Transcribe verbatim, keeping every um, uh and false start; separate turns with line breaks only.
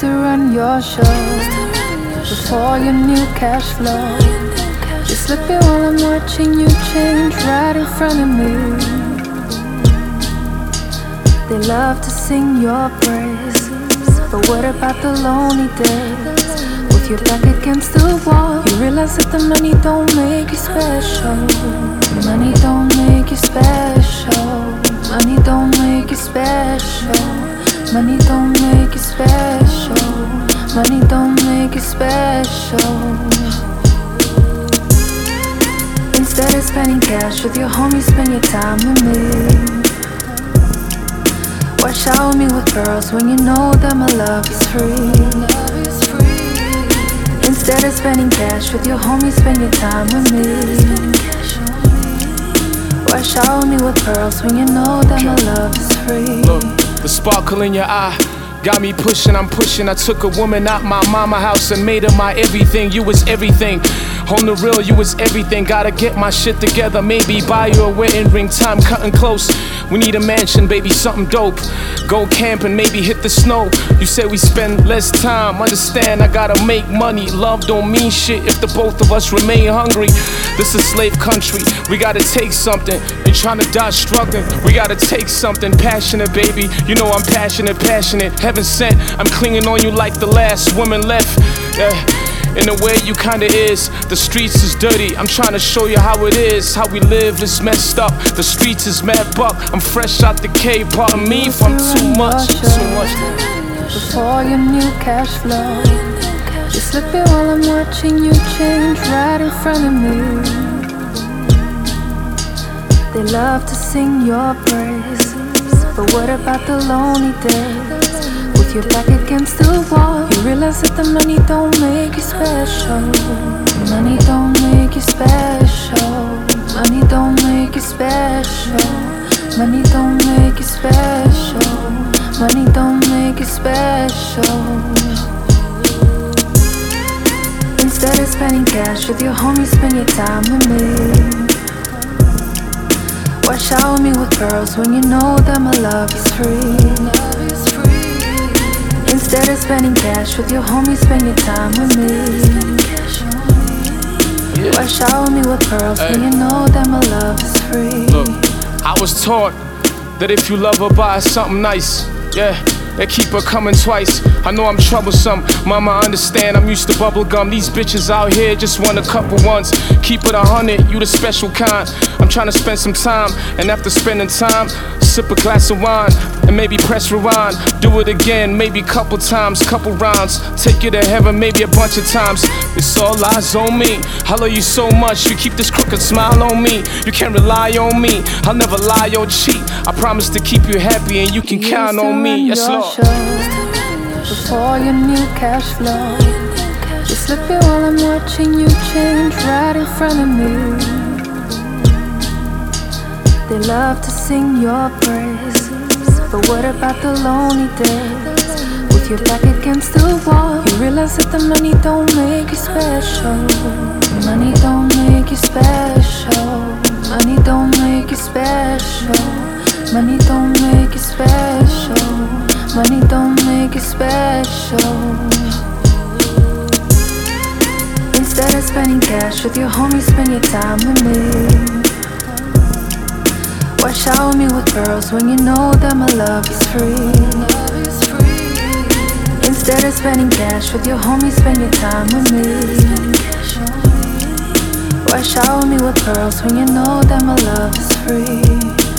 to run your show. Before your new cash flow, you're slipping while I'm watching you change right in front of me. They love to sing your praises, but what about the lonely days? With your back against the wall, you realize that the money don't make you special. Money don't make you special. Money don't make you special. Money don't make you special. Money don't make you special. Instead of spending cash with your homies, spend your time with me. Why shower me with pearls when you know that my love is free? Instead of spending cash with your homies, spend your time with me. Why shower me with pearls when you know that my love is free?
Look, the sparkle in your eye got me pushing, I'm pushing. I took a woman out my mama house and made her my everything. You was everything. On the real, you was everything. Gotta get my shit together, maybe buy you a wedding ring. Time cutting close. We need a mansion, baby, something dope. Go camping, maybe hit the snow. You say we spend less time. Understand, I gotta make money. Love don't mean shit if the both of us remain hungry. This is slave country. We gotta take something. Ain't trying to die struggling. We gotta take something. Passionate, baby. You know I'm passionate, passionate. Heaven sent. I'm clinging on you like the last woman left. Yeah. In a way you kinda is. The streets is dirty, I'm trying to show you how it is. How we live is messed up, the streets is mad buck. I'm fresh out the cave, pardon me if I'm too much, too much.
Before your new cash flow, you're slipping while I'm watching you change right in front of me. They love to sing your praises, but what about the lonely days? With your back against the wall, you realize that the money don't make you special. Money don't make you special. Money don't make you special. Money don't make you special. Money don't make you special. Instead of spending cash with your homies, spend your time with me. Why shower me with pearls when you know that my love is free? Instead of spending cash with your homies, spend your time with me.
Yeah.
Why shower me with pearls hey. when you know that my love is free?
Look, I was taught that if you love her, buy her something nice. Yeah, they keep her coming twice. I know I'm troublesome, mama, understand I'm used to bubble gum. These bitches out here just want a couple ones. Keep it a hundred, you the special kind. I'm trying to spend some time, and after spending time, sip a glass of wine and maybe press rewind. Do it again, maybe couple times, couple rounds. Take you to heaven, maybe a bunch of times. It's all eyes on me. I love you so much, you keep this crooked smile on me. You can't rely on me, I'll never lie or cheat. I promise to keep you happy and you can
you
count on me. Yes, Lord.
Before your new cash flow, you're slipping while I'm watching you change right in front of me. They love to sing your praises, but what about the lonely days? With your back against the wall, you realize that the money don't make you special. Money don't make you special. Money don't make you special. Money don't make you special. Money don't make you special. Instead of spending cash with your homies, spend your time with me. Why shower me with pearls when you know that my love is free? Instead of spending cash with your homies, spend your time with me. Why shower me with pearls when you know that my love is free?